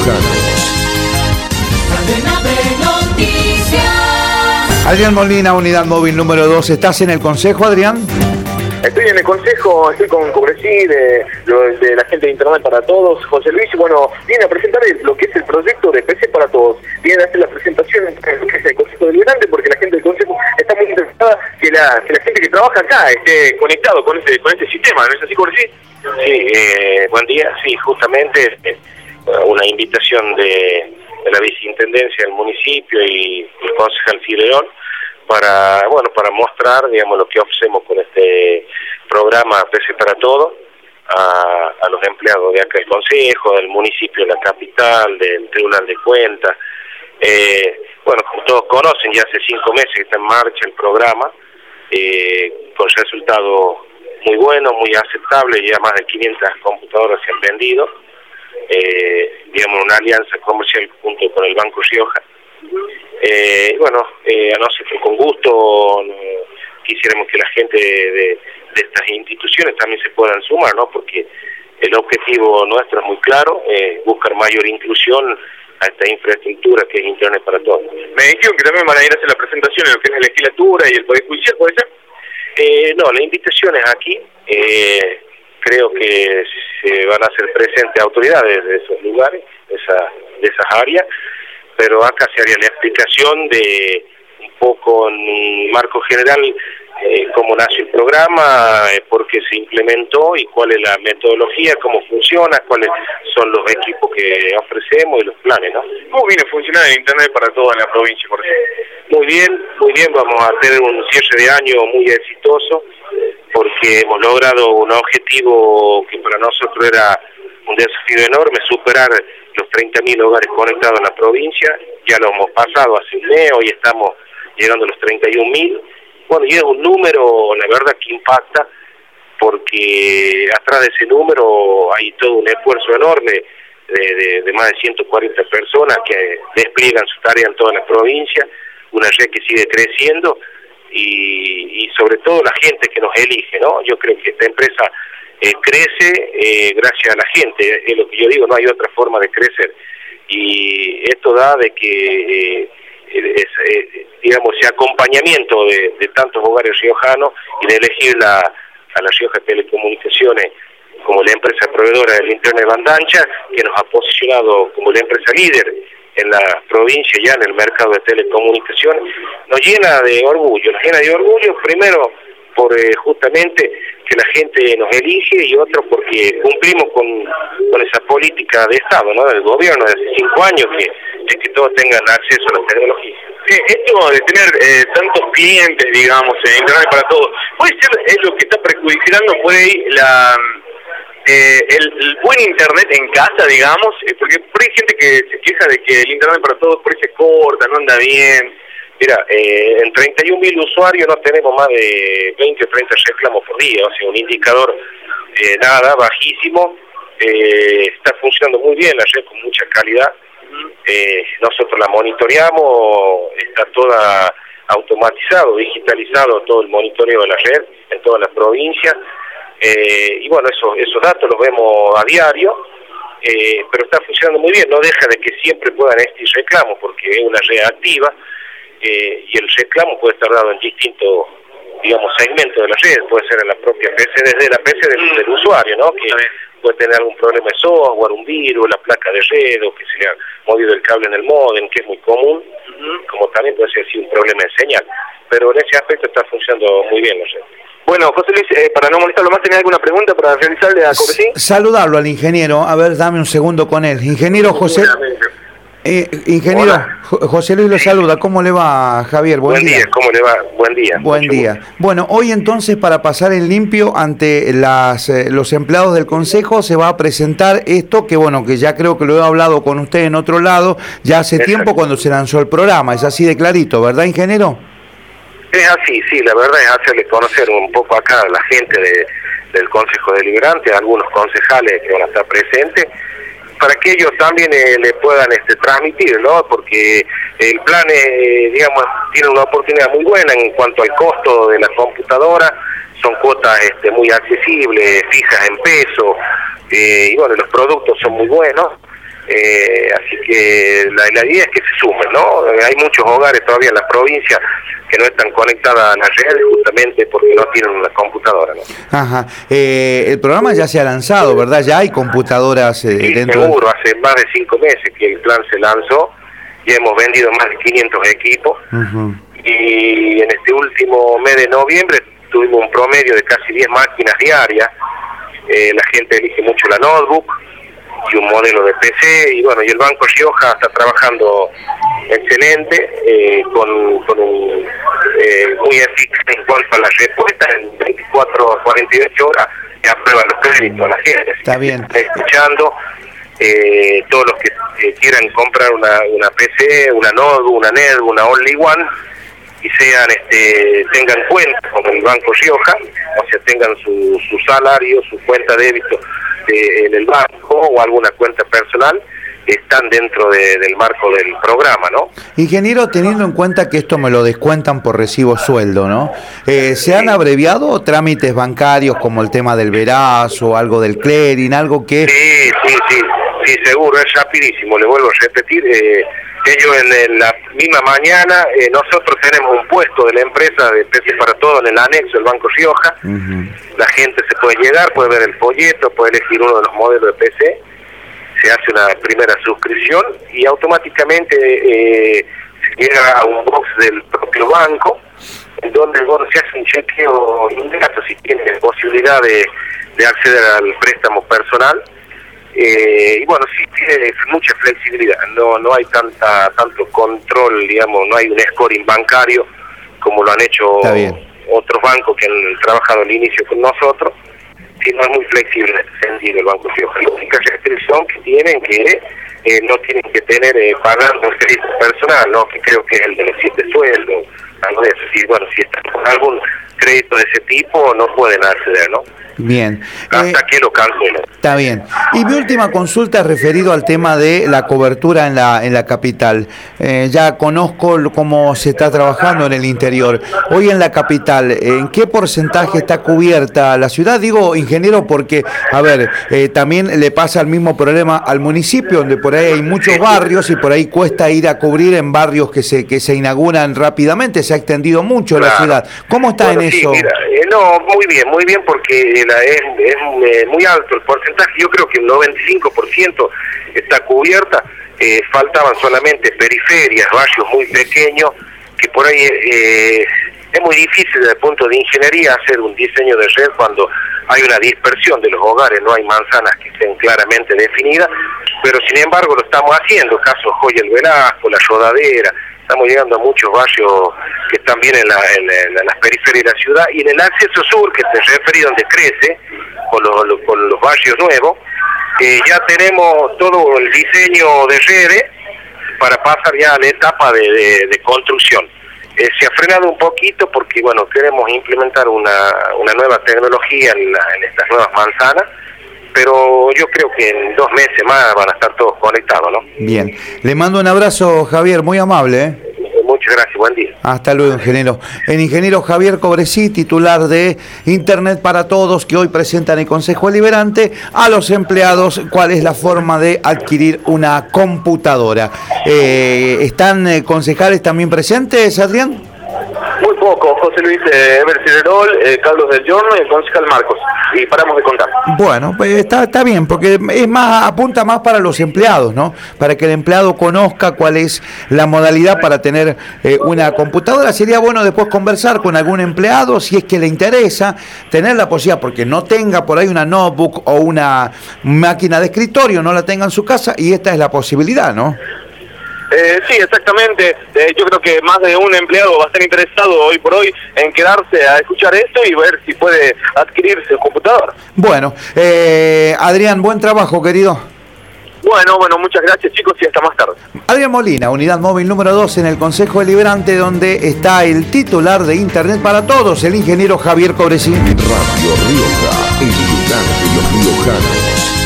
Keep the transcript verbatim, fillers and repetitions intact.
riojana. Adrián Molina, unidad móvil número dos. ¿Estás en el consejo, Adrián? Estoy en el consejo, estoy con Cobresí, de, de la gente de Internet para Todos. José Luis, bueno, viene a presentar lo que es el proyecto de P C para Todos. Viene a hacer la presentación en lo que es el Consejo Deliberante, porque la gente del consejo está muy interesada que la, que la gente que trabaja acá esté conectado con este, con este sistema, ¿no es así, Cobresí? Sí, eh, buen día. Sí, justamente eh, una invitación de, de la viceintendencia del municipio y el concejal Fileón para, bueno, para mostrar, digamos, lo que ofrecemos con este programa P C para Todos a, a los empleados de acá del consejo, del municipio, de la capital, del Tribunal de Cuentas. Eh, bueno, como todos conocen, ya hace cinco meses que está en marcha el programa, eh, con resultados muy buenos, muy aceptables. Ya más de quinientas computadoras se han vendido, eh, digamos, una alianza comercial junto con el Banco Rioja. Eh, bueno, eh, a nosotros con gusto eh, quisiéramos que la gente de, de, de estas instituciones también se puedan sumar, ¿no? Porque el objetivo nuestro es muy claro, eh, buscar mayor inclusión a esta infraestructura que es Internet para Todos. Me dijeron que también van a ir a hacer la presentación en lo que es la legislatura y el Poder Judicial, ¿puede ser? Eh, no, la invitación es aquí. Eh, creo que se van a hacer presentes autoridades de esos lugares, de, esa, de esas áreas, pero acá se haría la explicación de un poco en marco general eh, cómo nace el programa, eh, por qué se implementó y cuál es la metodología, cómo funciona, cuáles son los equipos que ofrecemos y los planes, ¿no? ¿Cómo viene a funcionar el Internet para Todos en la provincia, por ejemplo? Muy bien, muy bien, vamos a tener un cierre de año muy exitoso porque hemos logrado un objetivo que para nosotros era un desafío enorme, superar los treinta mil hogares conectados en la provincia. Ya lo hemos pasado hace un mes, hoy estamos llegando a los treinta y un mil. Bueno, y es un número, la verdad, que impacta, porque atrás de ese número hay todo un esfuerzo enorme de, de, de más de ciento cuarenta personas que despliegan su tarea en toda la provincia, una red que sigue creciendo y, y sobre todo la gente que nos elige, ¿no? Yo creo que esta empresa eh, crece eh, gracias a la gente, es lo que yo digo, no hay otra forma de crecer, y esto da de que eh, es, eh, digamos, ese acompañamiento de, de tantos hogares riojanos y de elegir la, a la Rioja Telecomunicaciones como la empresa proveedora del Internet banda ancha, que nos ha posicionado como la empresa líder en la provincia ya en el mercado de telecomunicaciones, nos llena de orgullo, nos llena de orgullo primero por eh, justamente que la gente nos elige y otro porque cumplimos con, con esa política de Estado, ¿no? Del gobierno de hace cinco años que es que todos tengan acceso a la tecnología. Eh, esto de tener eh, tantos clientes, digamos, en Internet para Todos, ¿puede ser es lo que está perjudicando por ahí la eh, el, el buen Internet en casa, digamos? Eh, porque por ahí hay gente que se queja de que el Internet para Todos por ahí se corta, no anda bien. Mira, eh, en treinta y un mil usuarios no tenemos más de veinte o treinta reclamos por día, o sea, un indicador eh, nada, bajísimo. Eh, está funcionando muy bien la red con mucha calidad. Eh, nosotros la monitoreamos, está toda automatizado, digitalizado todo el monitoreo de la red en toda la provincia. Eh, y bueno, esos, esos datos los vemos a diario, eh, pero está funcionando muy bien, no deja de que siempre puedan existir reclamos porque es una red activa. Eh, y el reclamo puede estar dado en distintos, digamos, segmentos de la red, puede ser en la propia P C, desde la P C del, del usuario, ¿no? Que puede tener algún problema de software, un virus, la placa de red, o que se le ha movido el cable en el módem, que es muy común, uh-huh. Como también puede ser así un problema de señal. Pero en ese aspecto está funcionando muy bien la red. Bueno, José Luis, eh, para no molestarlo más, ¿tenés alguna pregunta para realizarle a Cobresí? Saludarlo al ingeniero, a ver, dame un segundo con él. Ingeniero José... Eh, ingeniero, Hola. José Luis lo saluda. ¿Cómo le va, Javier? Buen, Buen día. día, ¿cómo le va? Buen día. Buen Mucho día. gusto. Bueno, hoy entonces, para pasar en limpio ante las eh, los empleados del Consejo, se va a presentar esto que, bueno, que ya creo que lo he hablado con usted en otro lado, ya hace Exacto. tiempo cuando se lanzó el programa. Es así de clarito, ¿verdad, ingeniero? Es así, sí, la verdad es hacerle conocer un poco acá a la gente de, del Consejo Deliberante, a algunos concejales que van a estar presentes, para que ellos también eh, le puedan este, transmitir, ¿no? Porque el plan, eh, digamos, tiene una oportunidad muy buena en cuanto al costo de la computadora, son cuotas este, muy accesibles, fijas en peso, eh, y bueno, los productos son muy buenos, Eh, así que la, la idea es que se sumen, ¿no? Hay muchos hogares todavía en la provincia que no están conectadas a las redes justamente porque no tienen una computadora, ¿no? Ajá. Eh, el programa ya se ha lanzado, ¿verdad? Ya hay computadoras eh, sí, dentro. Seguro, de... hace más de cinco meses que el plan se lanzó, ya hemos vendido más de quinientos equipos. Uh-huh. Y en este último mes de noviembre tuvimos un promedio de casi diez máquinas diarias. Eh, la gente elige mucho la notebook y un modelo de P C, y bueno, y el Banco Rioja está trabajando excelente, eh, con, con un eh, muy eficaz en cuanto a la respuesta, en veinticuatro a cuarenta y ocho horas que aprueban los créditos a la gente. Está bien. Está escuchando, eh, todos los que eh, quieran comprar una, una P C, una notebook, una netbook, una Only One, y sean este tengan cuenta con el Banco Rioja, o sea, tengan su, su salario, su cuenta de débito de, en el banco o alguna cuenta personal, están dentro de, del marco del programa, ¿no? Ingeniero, teniendo en cuenta que esto me lo descuentan por recibo sueldo, ¿no? Eh, ¿Se han abreviado trámites bancarios como el tema del veraz o algo del clearing, algo que...? Sí, sí, sí, sí, seguro, es rapidísimo, le vuelvo a repetir, eh, ellos en, en la misma mañana, eh, nosotros tenemos un puesto de la empresa de P C para Todo en el anexo del Banco Rioja. Uh-huh. La gente se puede llegar, puede ver el folleto, puede elegir uno de los modelos de P C, se hace una primera suscripción y automáticamente eh, se llega a un box del propio banco, en donde bueno, se hace un chequeo inmediato si tiene posibilidad de, de acceder al préstamo personal. Eh, y bueno, sí tiene mucha flexibilidad, no no hay tanta tanto control, digamos, no hay un scoring bancario como lo han hecho otros bancos que han trabajado al inicio con nosotros, sino es muy flexible en este sentido el Banco Rioja. La única restricción que tienen que eh, no tienen que tener eh, pagando el crédito personal, ¿no? Que creo que es el de los siete sueldos, algo de eso. Sí, bueno, si están con algún crédito de ese tipo no pueden acceder, ¿no? Bien. Hasta eh, que lo cancelen. Está bien. Y mi última consulta es referido al tema de la cobertura en la en la capital. Eh, ya conozco cómo se está trabajando en el interior. Hoy en la capital, ¿en qué porcentaje está cubierta la ciudad? Digo, ingeniero, porque, a ver, eh, también le pasa el mismo problema al municipio, donde por ahí hay muchos barrios y por ahí cuesta ir a cubrir en barrios que se que se inauguran rápidamente. Se ha extendido mucho claro. la ciudad. ¿Cómo está bueno, en sí, eso? Mira, eh, no, muy bien, muy bien, porque la, es, es eh, muy alto el porcentaje. Yo creo que el noventa y cinco por ciento está cubierta. Eh, faltaban solamente periferias, barrios muy pequeños, que por ahí eh, es muy difícil desde el punto de ingeniería hacer un diseño de red cuando hay una dispersión de los hogares, no hay manzanas que estén claramente definidas, pero sin embargo lo estamos haciendo, caso Joya el Velasco, La Rodadera. Estamos llegando a muchos barrios que están bien en, la, en, la, en las periferias de la ciudad, y en el acceso sur, que te referí donde crece, con los, los, con los barrios nuevos, eh, ya tenemos todo el diseño de redes para pasar ya a la etapa de, de, de construcción. Eh, se ha frenado un poquito porque, bueno, queremos implementar una, una nueva tecnología en, la, en estas nuevas manzanas, pero yo creo que en dos meses más van a estar todos conectados, ¿no? Bien. Le mando un abrazo, Javier, muy amable, ¿eh? Muchas gracias, buen día. Hasta luego, ingeniero. El ingeniero Javier Cobresí, titular de Internet para Todos, que hoy presenta en el Consejo Deliberante a los empleados cuál es la forma de adquirir una computadora. Eh, ¿Están eh, concejales también presentes, Adrián? Muy poco, José Luis eh, Ever Ciderol, eh, Carlos del Giorno y el concejal Marcos. Y paramos de contar. Bueno, pues está, está bien, porque es más apunta más para los empleados, ¿no? Para que el empleado conozca cuál es la modalidad para tener eh, una computadora. Sería bueno después conversar con algún empleado, si es que le interesa, tener la posibilidad, porque no tenga por ahí una notebook o una máquina de escritorio, no la tenga en su casa, y esta es la posibilidad, ¿no? Eh, sí, exactamente. Eh, yo creo que más de un empleado va a estar interesado hoy por hoy en quedarse a escuchar esto y ver si puede adquirirse el computador. Bueno, eh, Adrián, buen trabajo, querido. Bueno, bueno, muchas gracias, chicos, y hasta más tarde. Adrián Molina, unidad móvil número dos en el Consejo Deliberante, donde está el titular de Internet para Todos, el ingeniero Javier Cobresí. Radio Rioja, el lugar de los riojanos.